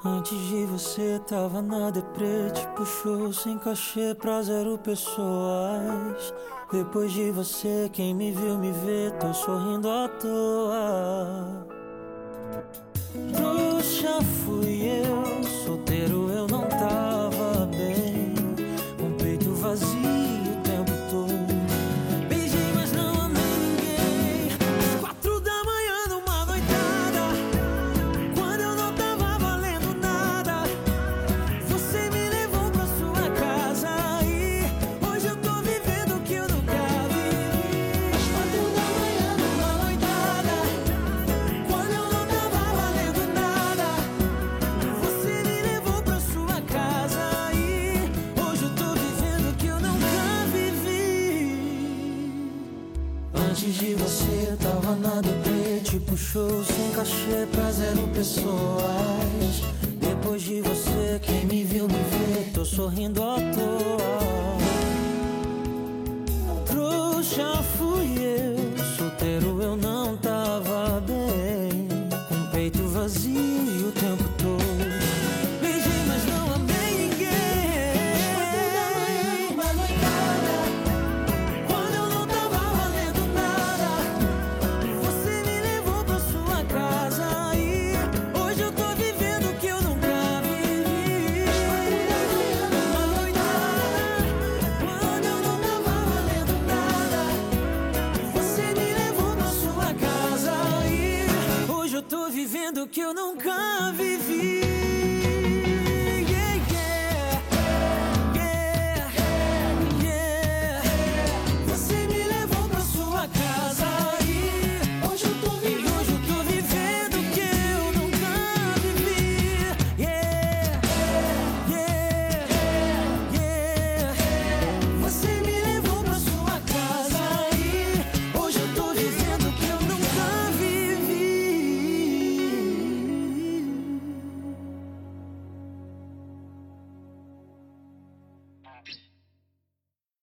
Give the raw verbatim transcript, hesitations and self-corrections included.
Antes de você tava na deprê, te puxou sem cachê pra zero pessoas. Depois de você, quem me viu me vê, tô sorrindo à toa. Trouxa fui eu, solteiro eu não tava bem, com o peito vazio o tempo todo. Beijei, mas não amei ninguém. Às quatro da manhã numa noitada, quando eu não tava valendo nada, você me levou pra sua casa e hoje eu tô vivendo o que eu nunca vivi. Às quatro da manhã numa noitada, quando eu não tava valendo nada, você me levou pra sua casa e hoje eu tô vivendo o que eu nunca vivi. Antes de você tava na deprê, te puxou sem cachê pra zero pessoas. Depois de você, quem me viu me vê, tô sorrindo à toa. Trouxa fui eu, solteiro eu não tava bem, com o peito vazio o tempo todo. Beijei, mas não amei ninguém. Quatro da manhã numa noitada, quando eu não tava valendo nada, você me levou pra sua casa e hoje eu tô vivendo o que eu nunca vivi. Quatro da manhã numa noitada, quando eu não tava valendo nada, você me levou pra sua casa e hoje eu tô vivendo o que eu nunca vivi.